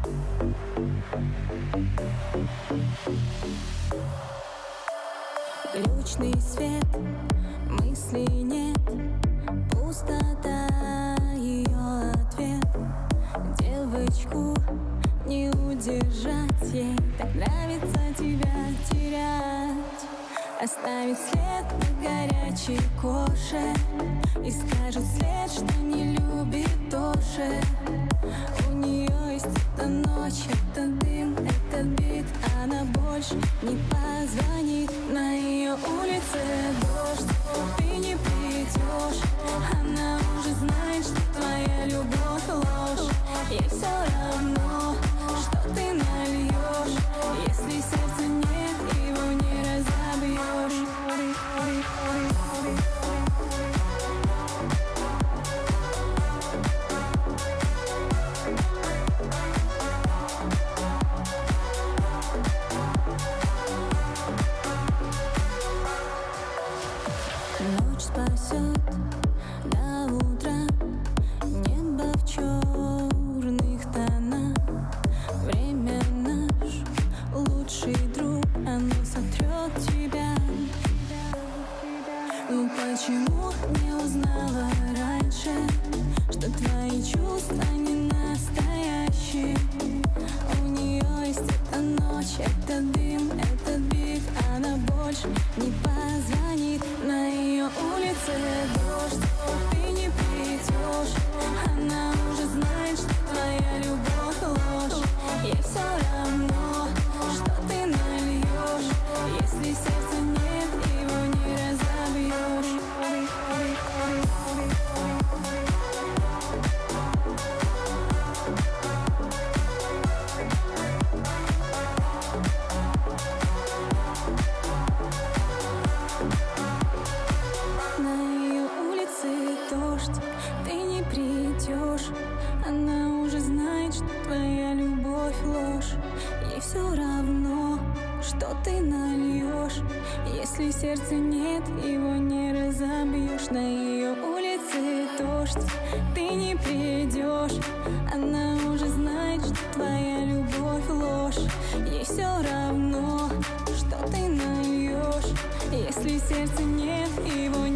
Глючный свет, мыслей нет, пустота ее ответ. Девочку не удержать, ей так нравится тебя терять. Оставить след на горячей коже и скажет след, что не любит тоже. У нее есть эта ночь, этот дым, этот бит, она больше не позвонит. На ее улице дождь, ты не придешь. Она уже знает, что твоя любовь ложь. Ей все равно, что ты нальешь. Если сердца нет, его не разобьешь. Ночь спасет до утра, небо в черных тонах. Время наш лучший друг, оно сотрет тебя. Ну почему не узнала раньше, что твои чувства не настоящие? У нее есть эта ночь, этот дым, этот бит, она больше не позвонит. На ее улице дождь, ты не придешь. Она уже знает, что твоя любовь ложь. Ей все равно, что ты нальешь. Если сердца нет, его не разобьешь. Ты не придешь, она уже знает, что твоя любовь ложь. Ей все равно, что ты нальешь. Если сердца нет, его не разобьешь. На ее улице дождь, ты не придешь. Она уже знает, что твоя любовь ложь. Ей все равно, что ты нальешь. Если сердца нет, его